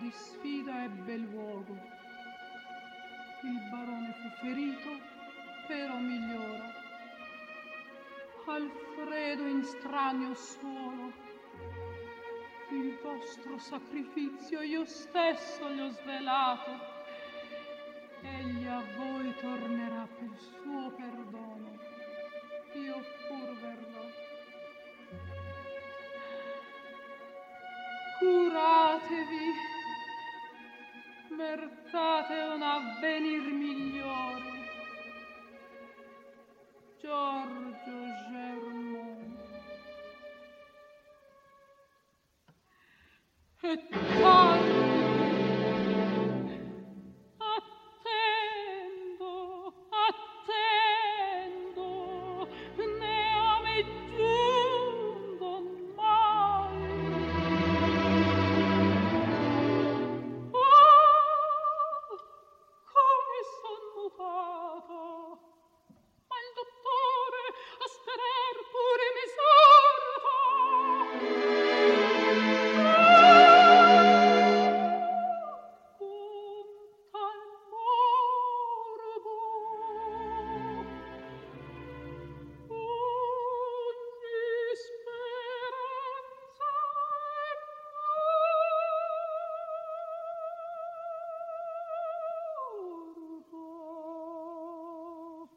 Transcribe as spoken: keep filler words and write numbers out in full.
di sfida ebbe luogo. Il barone fu ferito, però migliora. Alfredo in stranio suolo, il vostro sacrificio io stesso gli ho svelato. Egli a voi tornerà per suo perdono, io pur verrò. Curatevi, mercate un avvenir migliore. Giorgio Germont. Et